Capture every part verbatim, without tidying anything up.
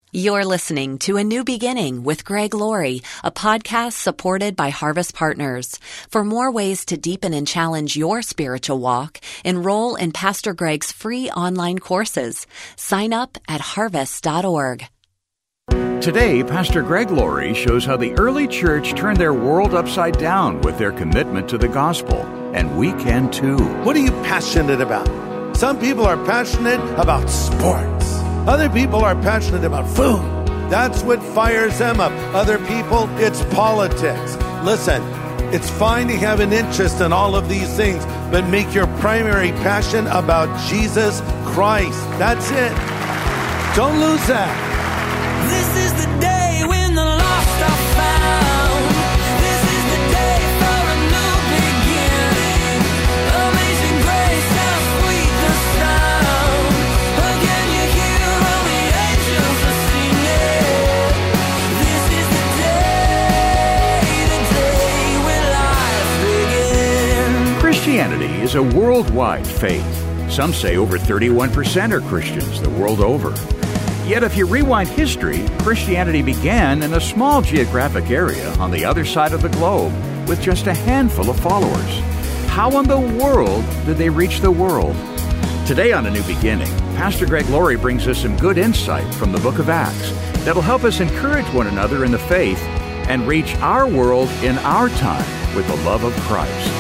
You're listening to A New Beginning with Greg Laurie, a podcast supported by Harvest Partners. For more ways to deepen and challenge your spiritual walk, enroll in Pastor Greg's free online courses. Sign up at harvest dot org. Today, Pastor Greg Laurie shows how the early church turned their world upside down with their commitment to the gospel. And we can too. What are you passionate about? Some people are passionate about sports. Other people are passionate about food. That's what fires them up. Other people, it's politics. Listen, it's fine to have an interest in all of these things, but make your primary passion about Jesus Christ. That's it. Don't lose that. This is the day when the lost are found. This is the day for a new beginning. Amazing grace, how sweet the sound. Again you hear all the angels are singing. This is the day, the day when life begins. Christianity is a worldwide faith. Some say over thirty-one percent are Christians the world over. Yet if you rewind history, Christianity began in a small geographic area on the other side of the globe with just a handful of followers. How in the world did they reach the world? Today on A New Beginning, Pastor Greg Laurie brings us some good insight from the book of Acts that'll help us encourage one another in the faith and reach our world in our time with the love of Christ.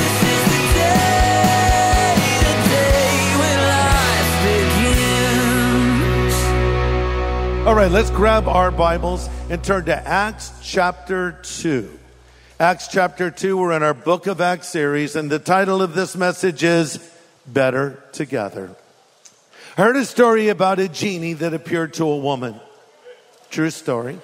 All right, let's grab our Bibles and turn to Acts chapter two. Acts chapter two, we're in our Book of Acts series, and the title of this message is Better Together. I heard a story about a genie that appeared to a woman. True story.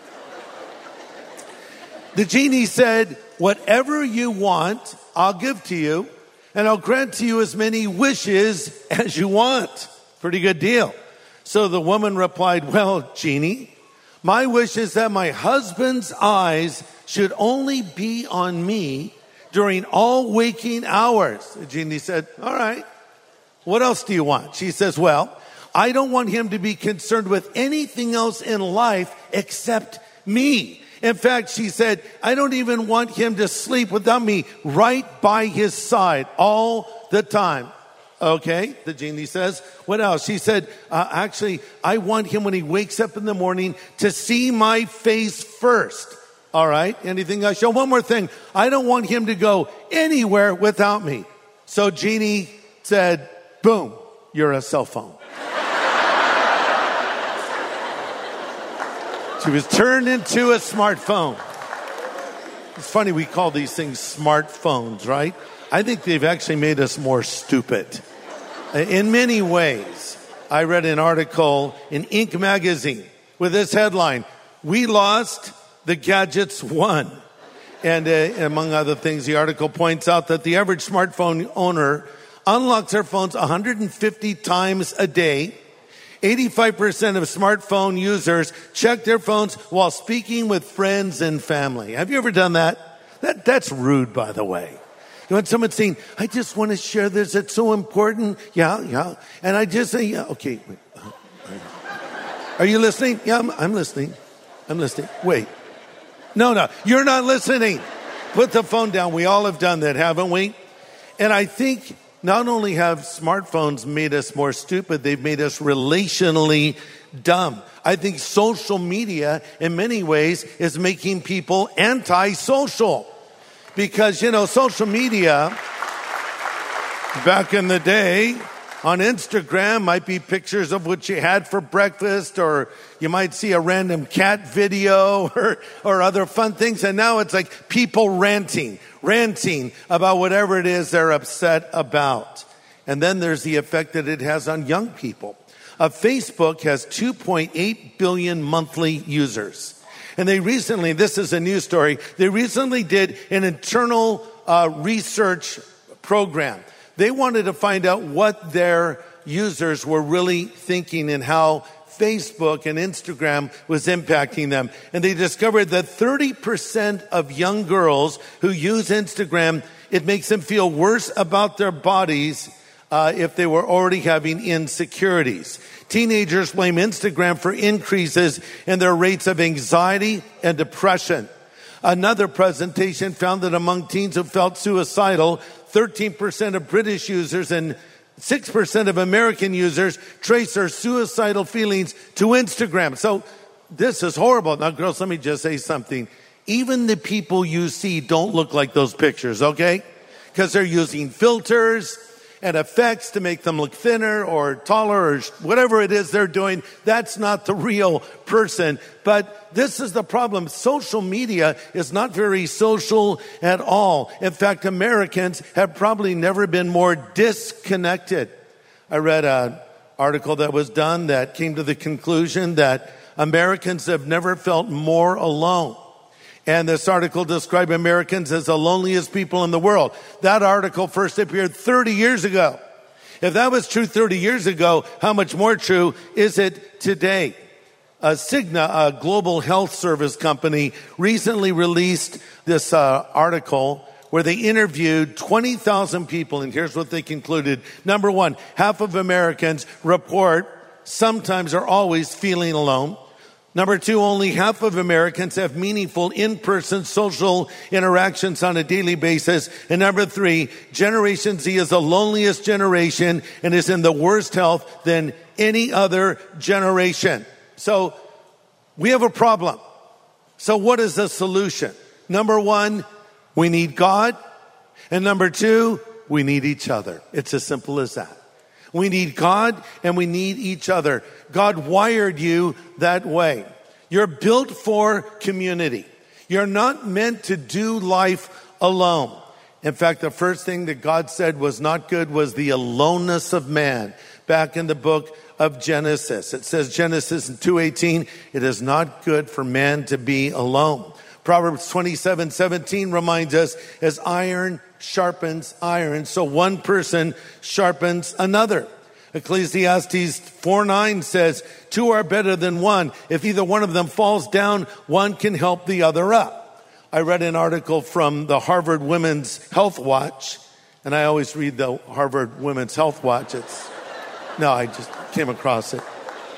The genie said, "Whatever you want, I'll give to you, and I'll grant to you as many wishes as you want." Pretty good deal. So the woman replied, "Well, genie, my wish is that my husband's eyes should only be on me during all waking hours." The genie said, "All right, what else do you want?" She says, "Well, I don't want him to be concerned with anything else in life except me. In fact," she said, "I don't even want him to sleep without me right by his side all the time." Okay, the genie says, "What else?" She said, uh, actually, I want him when he wakes up in the morning to see my face first. All right, anything else? Oh, one more thing. I don't want him to go anywhere without me. So genie said, boom, you're a cell phone. She was turned into a smartphone. It's funny, we call these things smartphones, right? I think they've actually made us more stupid. In many ways. I read an article in Inc magazine with this headline, "We lost, the gadgets won." And uh, among other things, the article points out that the average smartphone owner unlocks their phones one hundred fifty times a day. eighty-five percent of smartphone users check their phones while speaking with friends and family. Have you ever done that? That that's rude, by the way. You know, when someone's saying, "I just want to share this, it's so important." Yeah, yeah. And I just say, yeah, okay. Wait. Are you listening? Yeah, I'm, I'm listening. I'm listening. Wait. No, no, you're not listening. Put the phone down. We all have done that, haven't we? And I think not only have smartphones made us more stupid, they've made us relationally dumb. I think social media, in many ways, is making people anti-social. Because, you know, social media, back in the day, on Instagram might be pictures of what you had for breakfast, or you might see a random cat video or, or other fun things. And now it's like people ranting, ranting about whatever it is they're upset about. And then there's the effect that it has on young people. Uh, Facebook has two point eight billion monthly users. And they recently, this is a news story, they recently did an internal uh, research program. They wanted to find out what their users were really thinking and how Facebook and Instagram was impacting them. And they discovered that thirty percent of young girls who use Instagram, it makes them feel worse about their bodies uh, if they were already having insecurities. Teenagers blame Instagram for increases in their rates of anxiety and depression. Another presentation found that among teens who felt suicidal, thirteen percent of British users and six percent of American users trace their suicidal feelings to Instagram. So this is horrible. Now, girls, let me just say something. Even the people you see don't look like those pictures, okay? Because they're using filters and effects to make them look thinner or taller or whatever it is they're doing. That's not the real person. But this is the problem. Social media is not very social at all. In fact, Americans have probably never been more disconnected. I read an article that was done that came to the conclusion that Americans have never felt more alone. And this article described Americans as the loneliest people in the world. That article first appeared thirty years ago. If that was true thirty years ago, how much more true is it today? Uh, Cigna, a global health service company, recently released this uh, article where they interviewed twenty thousand people. And here's what they concluded. Number one, half of Americans report sometimes or always feeling alone. Number two, only half of Americans have meaningful in-person social interactions on a daily basis. And number three, Generation Z is the loneliest generation and is in the worst health than any other generation. So we have a problem. So what is the solution? Number one, we need God. And number two, we need each other. It's as simple as that. We need God and we need each other. God wired you that way. You're built for community. You're not meant to do life alone. In fact, the first thing that God said was not good was the aloneness of man. Back in the book of Genesis, it says Genesis two eighteen, it is not good for man to be alone. Proverbs twenty-seven seventeen reminds us, as iron sharpens iron, so one person sharpens another. Ecclesiastes four nine says, two are better than one. If either one of them falls down, one can help the other up. I read an article from the Harvard Women's Health Watch, and I always read the Harvard Women's Health Watch. It's, no, I just came across it.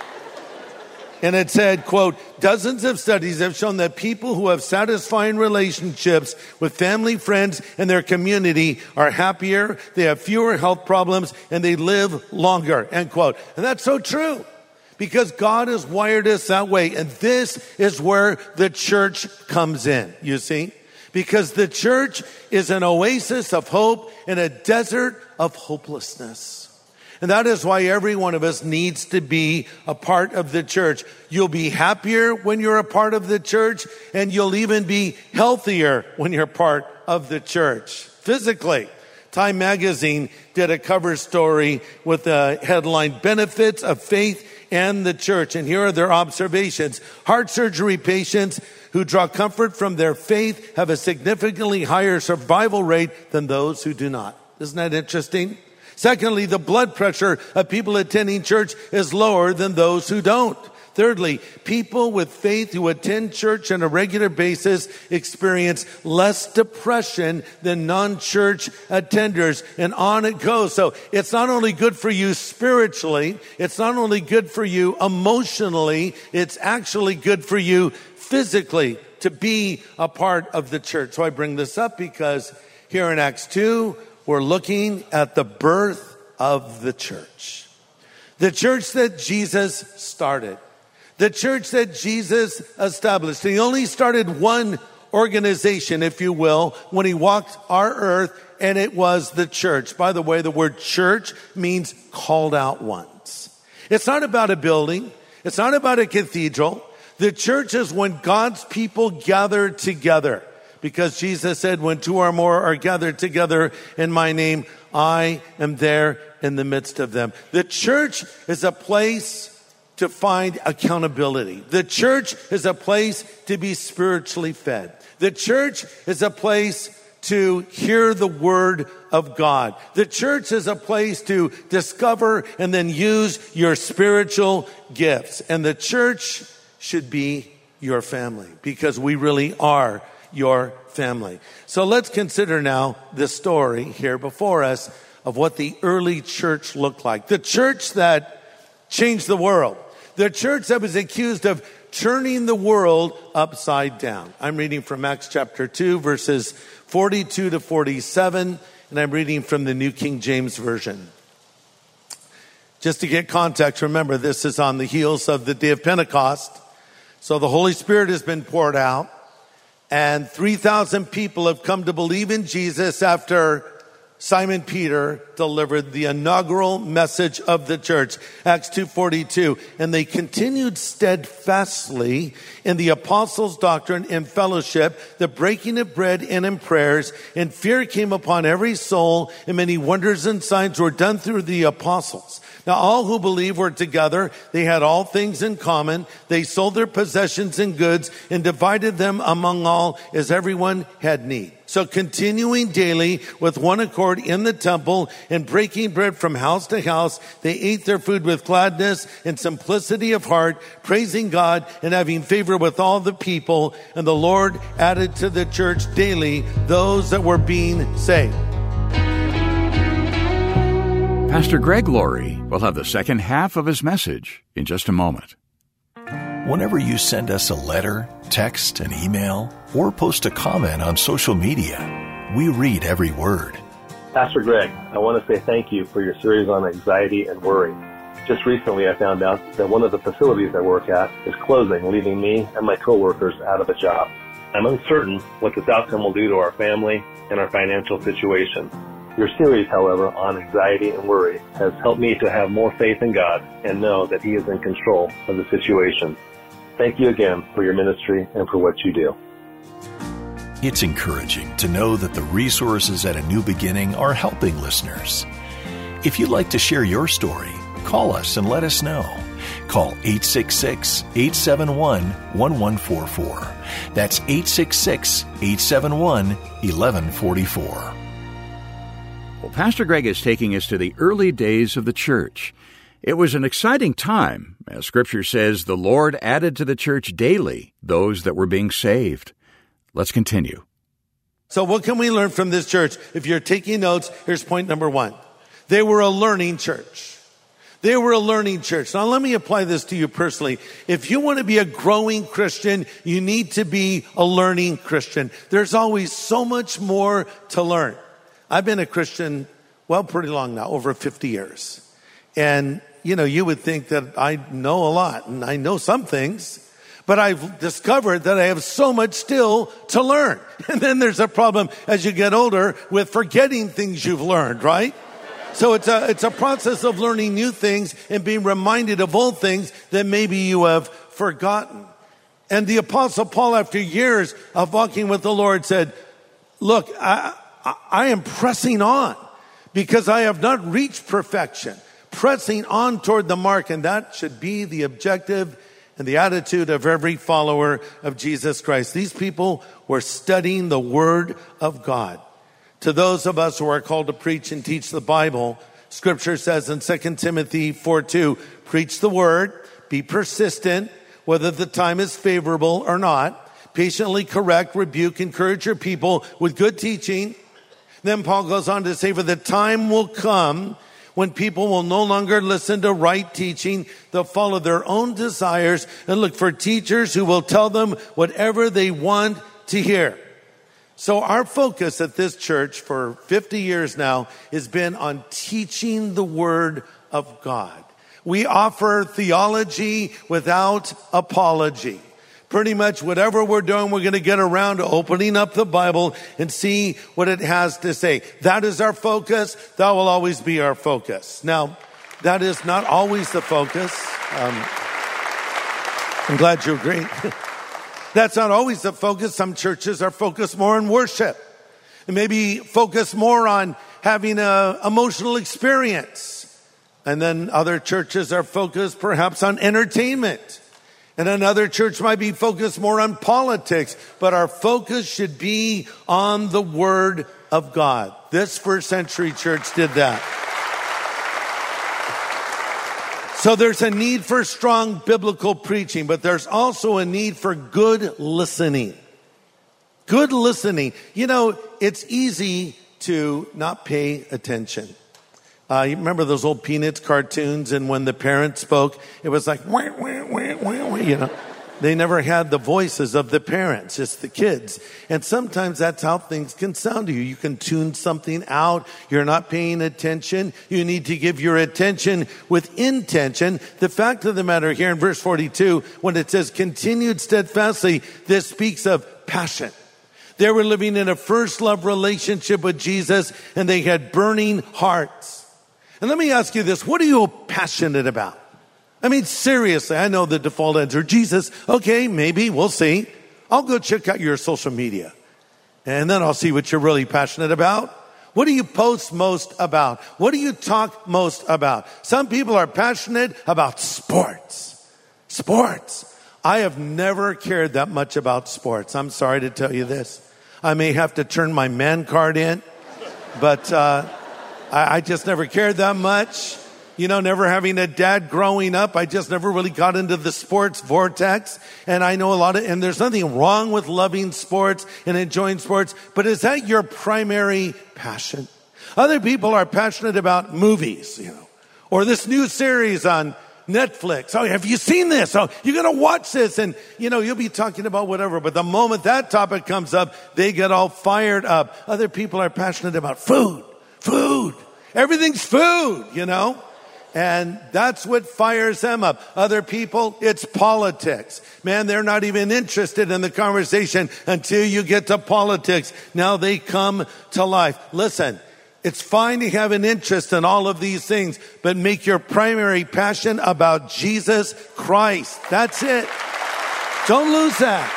And it said, quote, dozens of studies have shown that people who have satisfying relationships with family, friends, and their community are happier, they have fewer health problems, and they live longer, end quote. And that's so true because God has wired us that way. And this is where the church comes in, you see, because the church is an oasis of hope in a desert of hopelessness. And that is why every one of us needs to be a part of the church. You'll be happier when you're a part of the church, and you'll even be healthier when you're part of the church. Physically, Time Magazine did a cover story with the headline, Benefits of Faith and the Church. And here are their observations. Heart surgery patients who draw comfort from their faith have a significantly higher survival rate than those who do not. Isn't that interesting? Secondly, the blood pressure of people attending church is lower than those who don't. Thirdly, people with faith who attend church on a regular basis experience less depression than non-church attenders, and on it goes. So it's not only good for you spiritually, it's not only good for you emotionally, it's actually good for you physically to be a part of the church. So I bring this up because here in Acts two, we're looking at the birth of the church. The church that Jesus started. The church that Jesus established. He only started one organization, if you will, when he walked our earth, and it was the church. By the way, the word church means called out ones. It's not about a building. It's not about a cathedral. The church is when God's people gather together. Because Jesus said, when two or more are gathered together in my name, I am there in the midst of them. The church is a place to find accountability. The church is a place to be spiritually fed. The church is a place to hear the word of God. The church is a place to discover and then use your spiritual gifts. And the church should be your family because we really are your family. So let's consider now the story here before us of what the early church looked like. The church that changed the world. The church that was accused of turning the world upside down. I'm reading from Acts chapter two, verses forty-two to forty-seven, and I'm reading from the New King James Version. Just to get context, remember, this is on the heels of the day of Pentecost. So the Holy Spirit has been poured out, and three thousand people have come to believe in Jesus after Simon Peter delivered the inaugural message of the church, Acts two forty-two. And they continued steadfastly in the apostles' doctrine and fellowship, the breaking of bread and in prayers, and fear came upon every soul, and many wonders and signs were done through the apostles. Now all who believed were together. They had all things in common. They sold their possessions and goods and divided them among all as everyone had need. So continuing daily with one accord in the temple and breaking bread from house to house, they ate their food with gladness and simplicity of heart, praising God and having favor with all the people. And the Lord added to the church daily those that were being saved. Pastor Greg Laurie will have the second half of his message in just a moment. Whenever you send us a letter, text, an email, or post a comment on social media, we read every word. Pastor Greg, I want to say thank you for your series on anxiety and worry. Just recently I found out that one of the facilities I work at is closing, leaving me and my coworkers out of a job. I'm uncertain what this outcome will do to our family and our financial situation. Your series, however, on anxiety and worry has helped me to have more faith in God and know that He is in control of the situation. Thank you again for your ministry and for what you do. It's encouraging to know that the resources at A New Beginning are helping listeners. If you'd like to share your story, call us and let us know. Call eight six six, eight seven one, one one four four. That's eight six six, eight seven one, one one four four. Well, Pastor Greg is taking us to the early days of the church. It was an exciting time. As Scripture says, the Lord added to the church daily those that were being saved. Let's continue. So what can we learn from this church? If you're taking notes, here's point number one. They were a learning church. They were a learning church. Now let me apply this to you personally. If you want to be a growing Christian, you need to be a learning Christian. There's always so much more to learn. I've been a Christian, well, pretty long now, over fifty years. And, you know, you would think that I know a lot, and I know some things, but I've discovered that I have so much still to learn. And then there's a problem as you get older with forgetting things you've learned, right? So it's a, it's a process of learning new things and being reminded of old things that maybe you have forgotten. And the Apostle Paul, after years of walking with the Lord, said, look, I, I am pressing on because I have not reached perfection, pressing on toward the mark. And that should be the objective and the attitude of every follower of Jesus Christ. These people were studying the Word of God. To those of us who are called to preach and teach the Bible, Scripture says in Second Timothy four two, preach the Word, be persistent, whether the time is favorable or not, patiently correct, rebuke, encourage your people with good teaching. Then Paul goes on to say, for the time will come when people will no longer listen to right teaching. They'll follow their own desires and look for teachers who will tell them whatever they want to hear. So our focus at this church for fifty years now has been on teaching the Word of God. We offer theology without apology. Pretty much whatever we're doing, we're going to get around to opening up the Bible and see what it has to say. That is our focus. That will always be our focus. Now, that is not always the focus. Um, I'm glad you agree. That's not always the focus. Some churches are focused more on worship and maybe focus more on having an emotional experience. And then other churches are focused perhaps on entertainment. And another church might be focused more on politics, but our focus should be on the Word of God. This first century church did that. So there's a need for strong biblical preaching, but there's also a need for good listening. Good listening. You know, it's easy to not pay attention. Uh, you remember those old Peanuts cartoons, and when the parents spoke, it was like, wah, wah, wah, wah, wah, you know. They never had the voices of the parents, just the kids. And sometimes that's how things can sound to you. You can tune something out. You're not paying attention. You need to give your attention with intention. The fact of the matter here in verse forty-two, when it says continued steadfastly, this speaks of passion. They were living in a first love relationship with Jesus, and they had burning hearts. And let me ask you this. What are you passionate about? I mean, seriously, I know the default answer, Jesus. Okay, maybe, we'll see. I'll go check out your social media. And then I'll see what you're really passionate about. What do you post most about? What do you talk most about? Some people are passionate about sports. Sports. I have never cared that much about sports. I'm sorry to tell you this. I may have to turn my man card in, but uh, I, I just never cared that much. You know, never having a dad growing up, I just never really got into the sports vortex. And I know a lot of, and there's nothing wrong with loving sports and enjoying sports, but is that your primary passion? Other people are passionate about movies, you know, or this new series on Netflix. Oh, have you seen this? Oh, you're going to watch this. And, you know, you'll be talking about whatever. But the moment that topic comes up, they get all fired up. Other people are passionate about food, food. Everything's food, you know. And that's what fires them up. Other people, it's politics. Man, they're not even interested in the conversation until you get to politics. Now they come to life. Listen, it's fine to have an interest in all of these things, but make your primary passion about Jesus Christ. That's it. Don't lose that.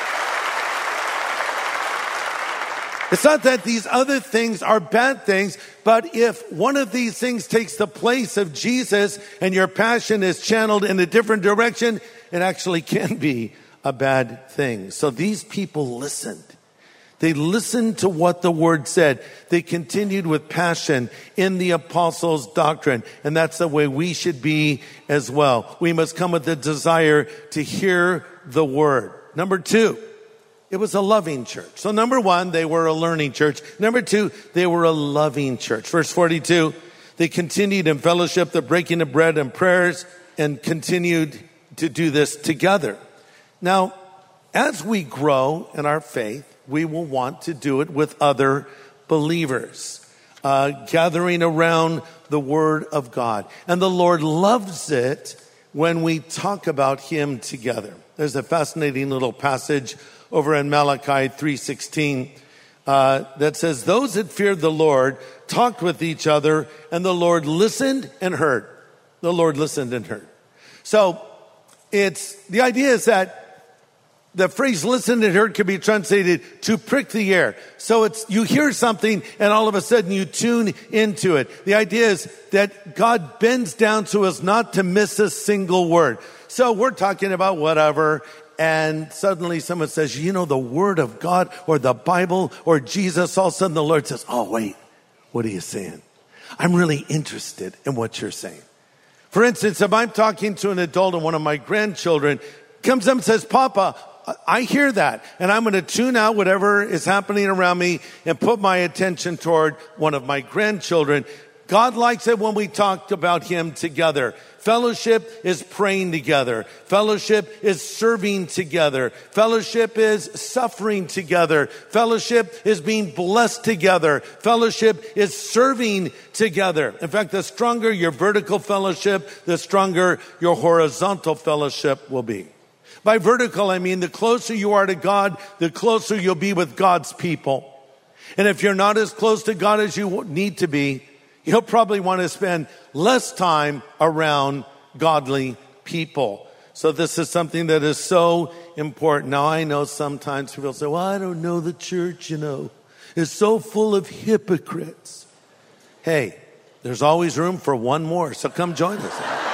It's not that these other things are bad things, but if one of these things takes the place of Jesus and your passion is channeled in a different direction, it actually can be a bad thing. So these people listened. They listened to what the word said. They continued with passion in the apostles' doctrine. And that's the way we should be as well. We must come with the desire to hear the word. Number two, it was a loving church. So number one, they were a learning church. Number two, they were a loving church. Verse forty-two, they continued in fellowship, the breaking of bread and prayers, and continued to do this together. Now, as we grow in our faith, we will want to do it with other believers, uh, gathering around the Word of God. And the Lord loves it when we talk about Him together. There's a fascinating little passage over in Malachi three sixteen uh, that says, those that feared the Lord talked with each other, and the Lord listened and heard. The Lord listened and heard. So it's the idea is that the phrase listened and heard could be translated to prick the ear. So it's you hear something and all of a sudden you tune into it. The idea is that God bends down to us not to miss a single word. So we're talking about whatever, and suddenly someone says, you know, the Word of God or the Bible or Jesus. All of a sudden the Lord says, oh, wait, what are you saying? I'm really interested in what you're saying. For instance, if I'm talking to an adult and one of my grandchildren comes up and says, Papa, I hear that, and I'm going to tune out whatever is happening around me and put my attention toward one of my grandchildren. God likes it when we talk about Him together. Fellowship is praying together. Fellowship is serving together. Fellowship is suffering together. Fellowship is being blessed together. Fellowship is serving together. In fact, the stronger your vertical fellowship, the stronger your horizontal fellowship will be. By vertical, I mean the closer you are to God, the closer you'll be with God's people. And if you're not as close to God as you need to be, you'll probably want to spend less time around godly people. So this is something that is so important. Now, I know sometimes people say, well, I don't know, the church, you know, is so full of hypocrites. Hey, there's always room for one more, so come join us.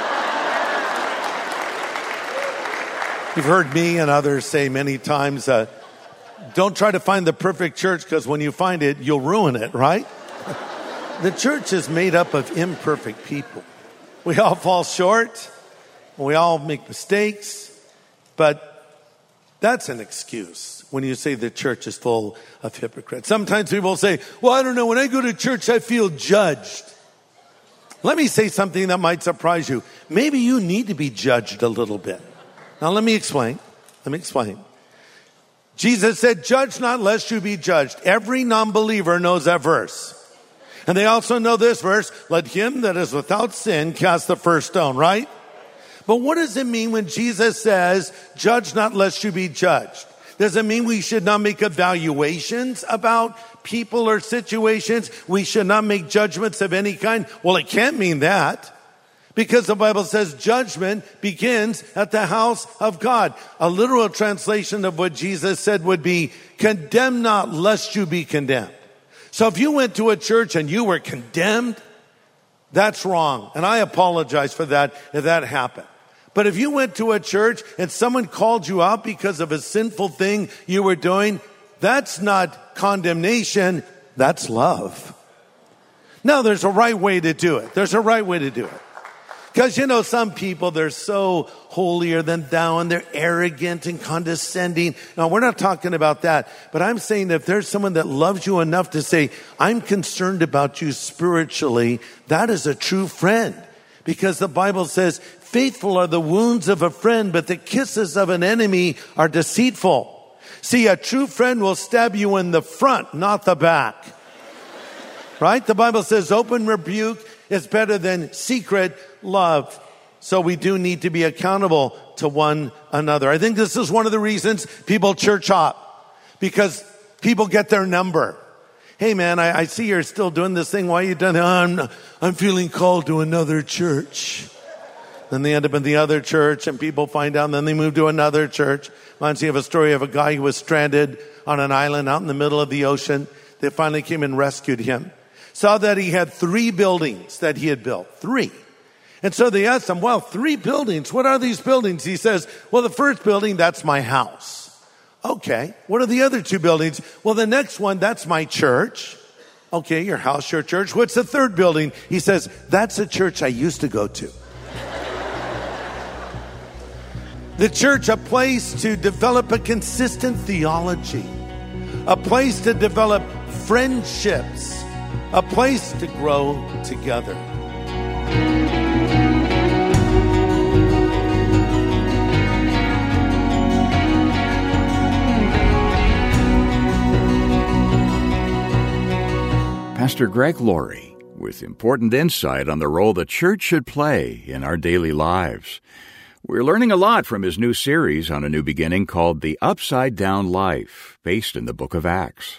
You've heard me and others say many times, uh, don't try to find the perfect church, because when you find it, you'll ruin it, right? The church is made up of imperfect people. We all fall short. We all make mistakes. But that's an excuse when you say the church is full of hypocrites. Sometimes people say, well, I don't know, when I go to church, I feel judged. Let me say something that might surprise you. Maybe you need to be judged a little bit. Now let me explain. Let me explain. Jesus said, judge not lest you be judged. Every non-believer knows that verse. And they also know this verse, let him that is without sin cast the first stone, right? But what does it mean when Jesus says, judge not lest you be judged? Does it mean we should not make evaluations about people or situations? We should not make judgments of any kind? Well, it can't mean that. Because the Bible says judgment begins at the house of God. A literal translation of what Jesus said would be, condemn not lest you be condemned. So if you went to a church and you were condemned, that's wrong. And I apologize for that if that happened. But if you went to a church and someone called you out because of a sinful thing you were doing, that's not condemnation, that's love. Now, there's a right way to do it. There's a right way to do it. Because, you know, some people, they're so holier than thou and they're arrogant and condescending. Now, we're not talking about that. But I'm saying if there's someone that loves you enough to say, I'm concerned about you spiritually, that is a true friend. Because the Bible says, faithful are the wounds of a friend, but the kisses of an enemy are deceitful. See, a true friend will stab you in the front, not the back. Right? The Bible says open rebuke is better than secret love. So we do need to be accountable to one another. I think this is one of the reasons people church hop, because people get their number. Hey man, I, I see you're still doing this thing. Why are you doing that? I'm, I'm feeling called to another church. Then they end up in the other church and people find out and then they move to another church. Reminds me of a story of a guy who was stranded on an island out in the middle of the ocean. They finally came and rescued him. Saw that he had three buildings that he had built. Three. And so they asked him, well, three buildings. What are these buildings? He says, well, the first building, that's my house. Okay. What are the other two buildings? Well, the next one, that's my church. Okay, your house, your church. What's the third building? He says, that's a church I used to go to. The church, a place to develop a consistent theology, a place to develop friendships, a place to grow together. Pastor Greg Laurie with important insight on the role the church should play in our daily lives. We're learning a lot from his new series on A New Beginning called The Upside Down Life, based in the book of Acts.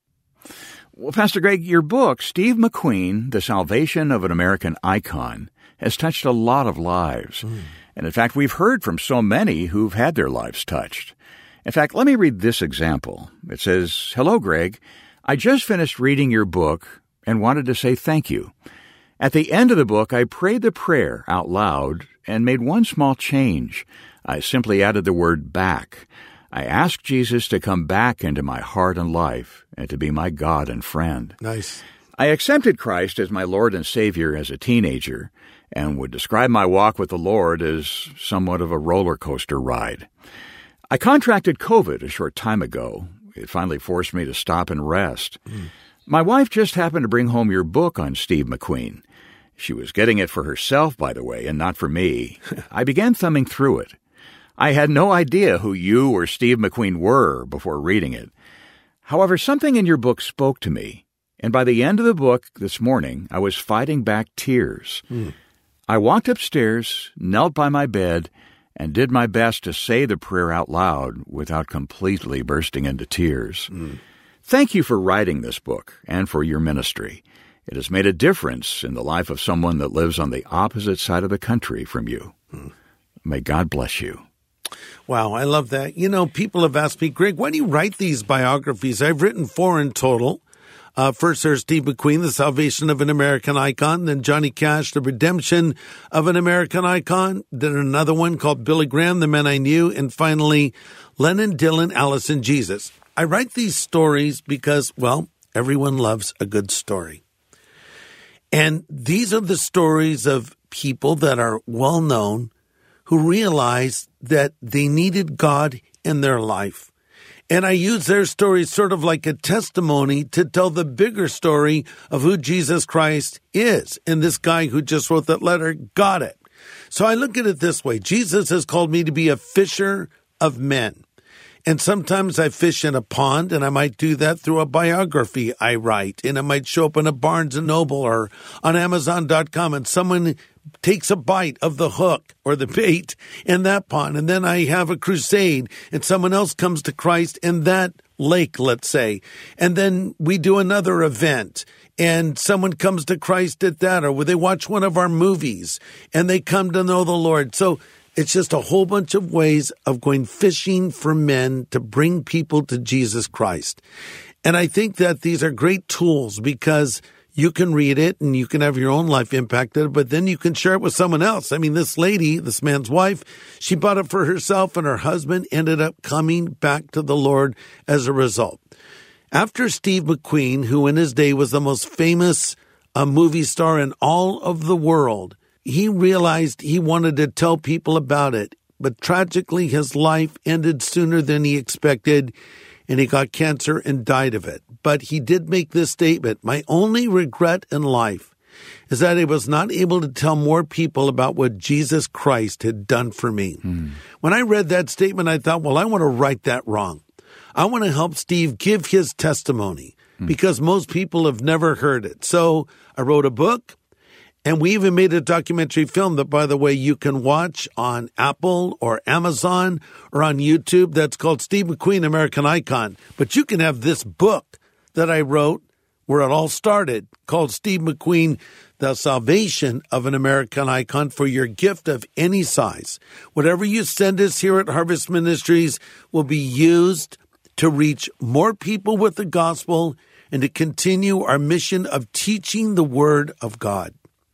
Well, Pastor Greg, your book, Steve McQueen, The Salvation of an American Icon, has touched a lot of lives. Mm. And in fact, we've heard from so many who've had their lives touched. In fact, let me read this example. It says, hello, Greg. I just finished reading your book and wanted to say thank you. At the end of the book, I prayed the prayer out loud and made one small change. I simply added the word back. I asked Jesus to come back into my heart and life and to be my God and friend. Nice. I accepted Christ as my Lord and Savior as a teenager and would describe my walk with the Lord as somewhat of a roller coaster ride. I contracted COVID a short time ago. It finally forced me to stop and rest. Mm. My wife just happened to bring home your book on Steve McQueen. She was getting it for herself, by the way, and not for me. I began thumbing through it. I had no idea who you or Steve McQueen were before reading it. However, something in your book spoke to me, and by the end of the book this morning, I was fighting back tears. Mm. I walked upstairs, knelt by my bed, and did my best to say the prayer out loud without completely bursting into tears. Mm. Thank you for writing this book and for your ministry. It has made a difference in the life of someone that lives on the opposite side of the country from you. Mm. May God bless you. Wow, I love that. You know, people have asked me, Greg, why do you write these biographies? I've written four in total. Uh, first, there's Steve McQueen, The Salvation of an American Icon. Then Johnny Cash, The Redemption of an American Icon. Then another one called Billy Graham, The Men I Knew. And finally, Lennon, Dylan, Alice, and Jesus. I write these stories because, well, everyone loves a good story. And these are the stories of people that are well known who realized that they needed God in their life. And I use their story sort of like a testimony to tell the bigger story of who Jesus Christ is. And this guy who just wrote that letter got it. So I look at it this way. Jesus has called me to be a fisher of men. And sometimes I fish in a pond, and I might do that through a biography I write. And it might show up in a Barnes and Noble or on Amazon dot com, and someone takes a bite of the hook or the bait in that pond. And then I have a crusade, and someone else comes to Christ in that lake, let's say. And then we do another event, and someone comes to Christ at that, or they watch one of our movies, and they come to know the Lord. So it's just a whole bunch of ways of going fishing for men to bring people to Jesus Christ. And I think that these are great tools because you can read it and you can have your own life impacted, but then you can share it with someone else. I mean, this lady, this man's wife, she bought it for herself, and her husband ended up coming back to the Lord as a result. After Steve McQueen, who in his day was the most famous uh, movie star in all of the world, he realized he wanted to tell people about it, but tragically his life ended sooner than he expected, and he got cancer and died of it. But he did make this statement: my only regret in life is that I was not able to tell more people about what Jesus Christ had done for me. Mm. When I read that statement, I thought, well, I want to right that wrong. I want to help Steve give his testimony mm. because most people have never heard it. So I wrote a book. And we even made a documentary film that, by the way, you can watch on Apple or Amazon or on YouTube. That's called Steve McQueen, American Icon. But you can have this book that I wrote where it all started, called Steve McQueen, The Salvation of an American Icon, for your gift of any size. Whatever you send us here at Harvest Ministries will be used to reach more people with the gospel and to continue our mission of teaching the Word of God.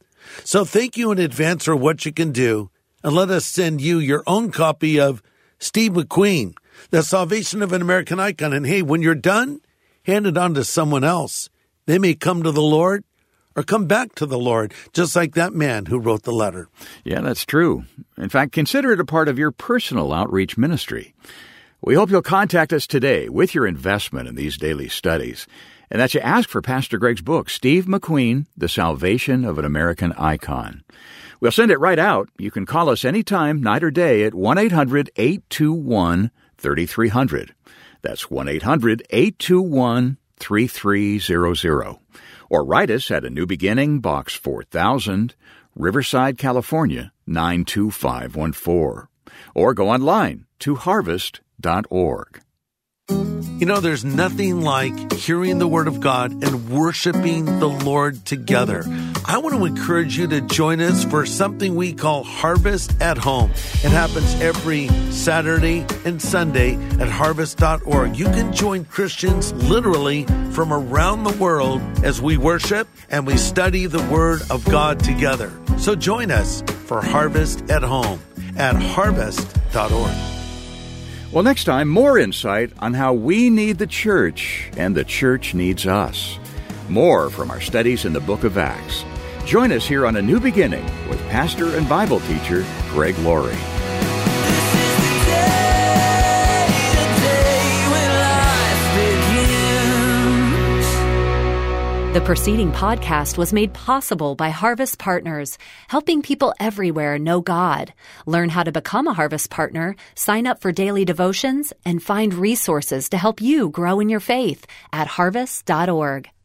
So thank you in advance for what you can do, and let us send you your own copy of Steve McQueen, The Salvation of an American Icon. And hey, when you're done, hand it on to someone else. They may come to the Lord or come back to the Lord, just like that man who wrote the letter. Yeah, that's true. In fact, consider it a part of your personal outreach ministry. We hope you'll contact us today with your investment in these daily studies, and that you ask for Pastor Greg's book, Steve McQueen, The Salvation of an American Icon. We'll send it right out. You can call us anytime, night or day, at one eight hundred eight two one three three zero zero. That's one eight hundred eight two one three three zero zero. Or write us at A New Beginning, Box four thousand, Riverside, California, nine two five one four. Or go online to harvest dot org. You know, there's nothing like hearing the Word of God and worshiping the Lord together. I want to encourage you to join us for something we call Harvest at Home. It happens every Saturday and Sunday at harvest dot org. You can join Christians literally from around the world as we worship and we study the Word of God together. So join us for Harvest at Home at harvest dot org. Well, next time, more insight on how we need the church and the church needs us. More from our studies in the book of Acts. Join us here on A New Beginning with pastor and Bible teacher Greg Laurie. The preceding podcast was made possible by Harvest Partners, helping people everywhere know God. Learn how to become a Harvest Partner, sign up for daily devotions, and find resources to help you grow in your faith at harvest dot org.